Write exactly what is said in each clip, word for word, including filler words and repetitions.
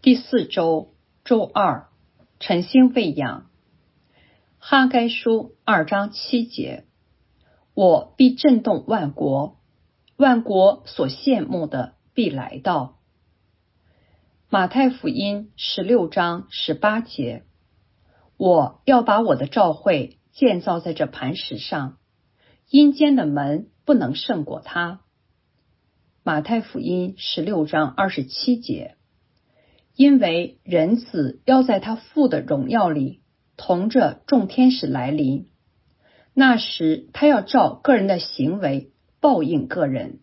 第四周周二，晨星喂养。哈该书二章七节，我必震动万国，万国所羡慕的必来到。马太福音十六章十八节，我要把我的召会建造在这磐石上，阴间的门不能胜过它。马太福音十六章二十七节，因为人子要在他父的荣耀里同着众天使来临，那时他要照个人的行为报应个人。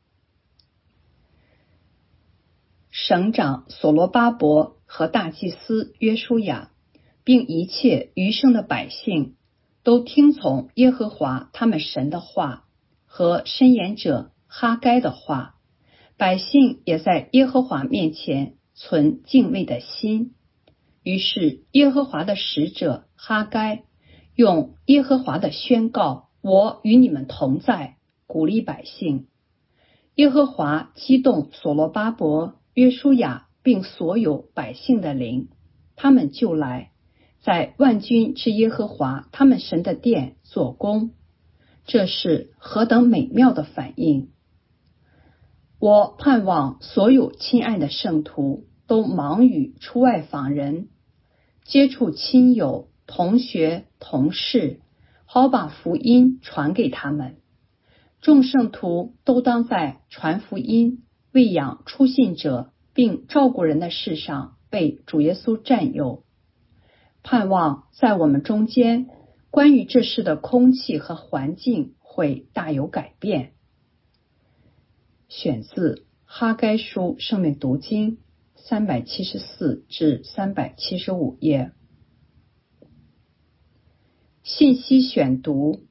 省长所罗巴伯和大祭司约书亚，并一切余生的百姓，都听从耶和华他们神的话和申言者哈该的话，百姓也在耶和华面前存敬畏的心。于是耶和华的使者哈该用耶和华的宣告，我与你们同在，鼓励百姓。耶和华激动所罗巴伯、约书亚并所有百姓的灵，他们就来在万军之耶和华他们神的殿做工。这是何等美妙的反应！我盼望所有亲爱的圣徒都忙于出外访人，接触亲友、同学、同事，好把福音传给他们。众圣徒都当在传福音、喂养初信者并照顾人的事上被主耶稣占有。盼望在我们中间，关于这事的空气和环境会大有改变。选自哈该书圣命读经三百七十四至三百七十五页。信息选读。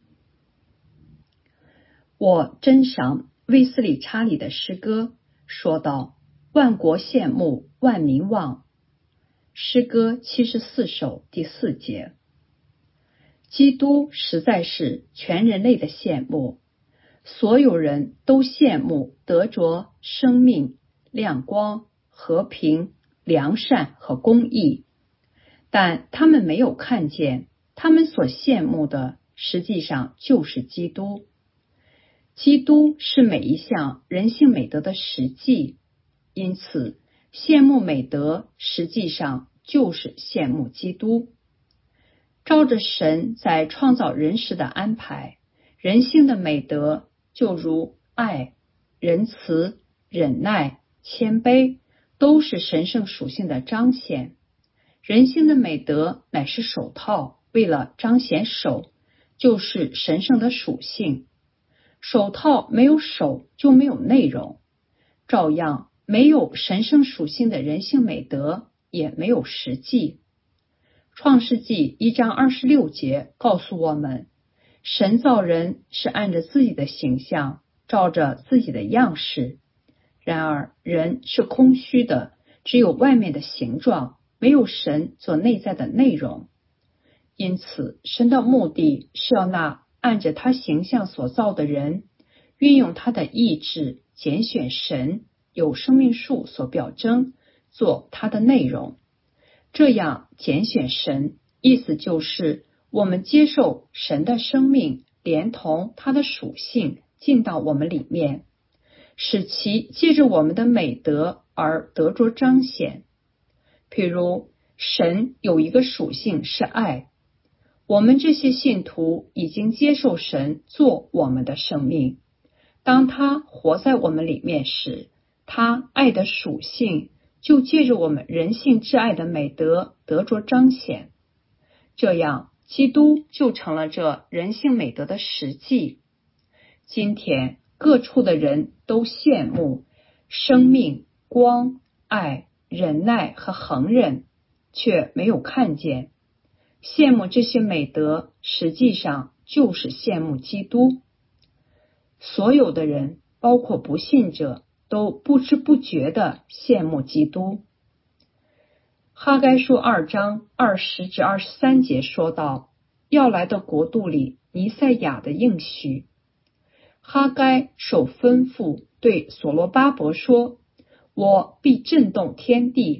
我珍赏卫斯理查理的诗歌，说道：万国羡慕，万民望。诗歌七十四首第四节。基督实在是全人类的羡慕，所有人都羡慕得着生命、亮光、和平、良善和公义，但他们没有看见，他们所羡慕的实际上就是基督。基督是每一项人性美德的实际，因此羡慕美德实际上就是羡慕基督。照着神在创造人时的安排，人性的美德就如爱、仁慈、忍耐、谦卑，都是神圣属性的彰显。人性的美德乃是手套，为了彰显手，就是神圣的属性。手套没有手就没有内容，照样没有神圣属性的人性美德也没有实际。创世纪一章二十六节告诉我们，神造人是按着自己的形象，照着自己的样式。然而人是空虚的，只有外面的形状，没有神所内在的内容。因此神的目的是要那按着他形象所造的人，运用他的意志拣选神，有生命树所表征，做他的内容。这样拣选神，意思就是我们接受神的生命，连同他的属性进到我们里面，使其借着我们的美德而得着彰显。譬如神有一个属性是爱，我们这些信徒已经接受神做我们的生命，当他活在我们里面时，他爱的属性就借着我们人性至爱的美德得着彰显。这样基督就成了这人性美德的实际。今天各处的人都羡慕生命、光、爱、忍耐和恒忍，却没有看见。羡慕这些美德实际上就是羡慕基督。所有的人，包括不信者，都不知不觉地羡慕基督。哈该书二章二十至二十三节说道：要来的国度里弥赛亚的应许。哈该受吩咐对所罗巴伯说：我必震动天地，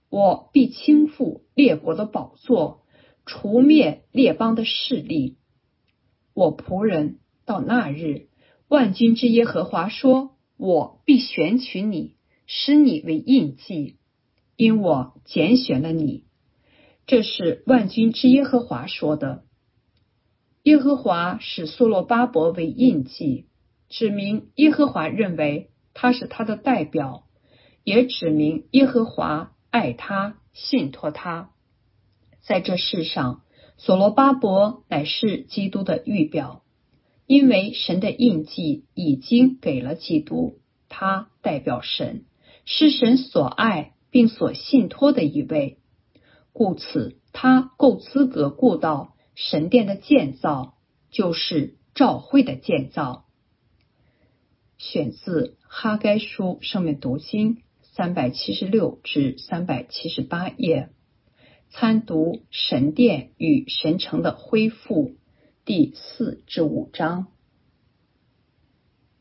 我必倾覆列国的宝座，除灭列邦的势力。我仆人到那日，万军之耶和华说，我必选取你，使你为印记，因我拣选了你。这是万军之耶和华说的。耶和华使所罗巴伯为印记，指明耶和华认为他是他的代表，也指明耶和华爱他，信托他。在这世上，所罗巴伯乃是基督的预表，因为神的印记已经给了基督，他代表神，是神所爱并所信托的一位，故此他够资格顾到神殿的建造，就是教会的建造。选自哈该书圣命读经三百七十六至三百七十八页，参读神殿与神城的恢复第四至五章。